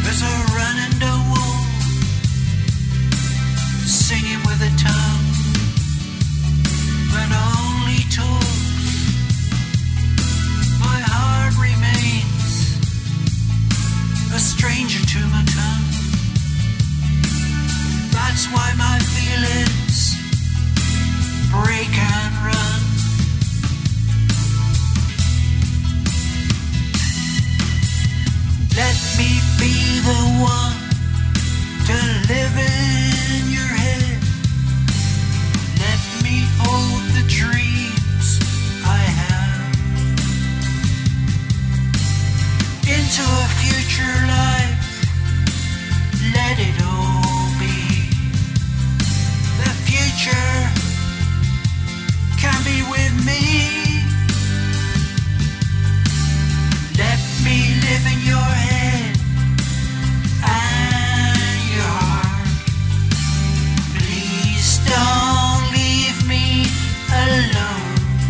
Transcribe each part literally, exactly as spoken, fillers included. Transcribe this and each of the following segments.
as I run into a wall, singing with a tongue that only talks. My heart remains a stranger to my tongue. That's why my feelings break and run. Let me be the one to live in your head. Let me hold the dreams I have into a future life. Let it all be. The future can be with me. Let me live in your head and your heart. Please don't leave me alone.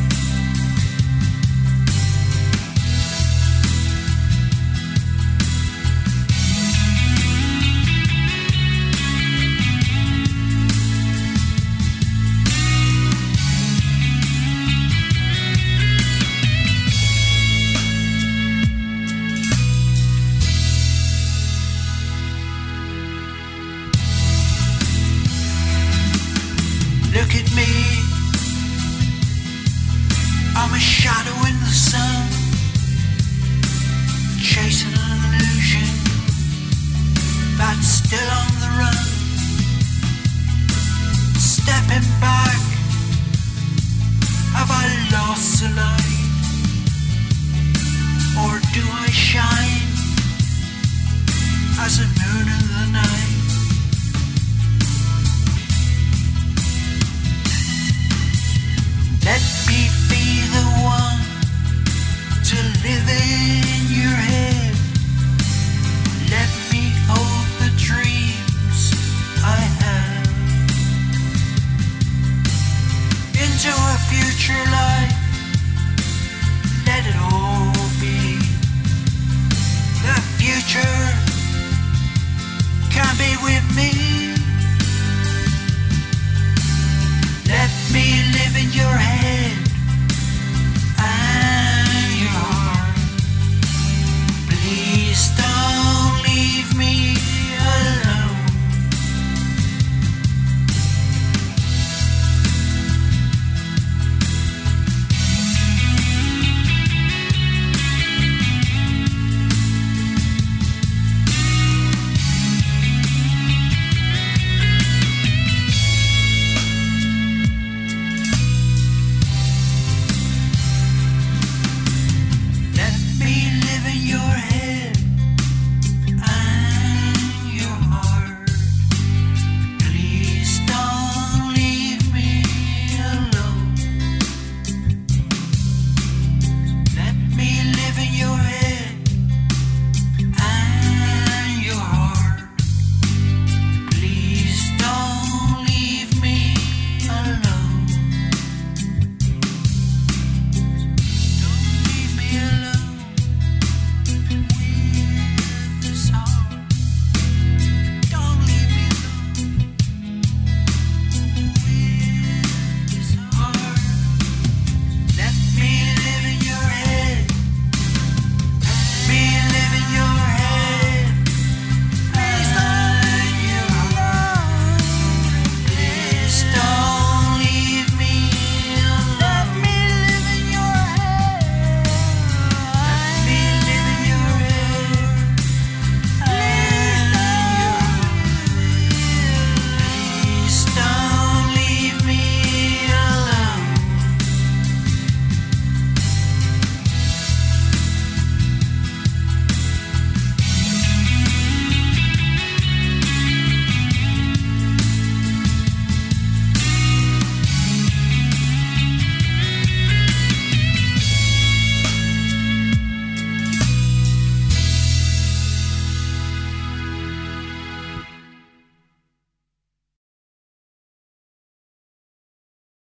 Look at me, I'm a shadow in the sun, chasing an illusion that's still on the run. Stepping back, have I lost the light? Or do I shine as a moon in the night? Let me be the one to live in your head. Let me hold the dreams I have into a future life. Let it all be. The future can be with me.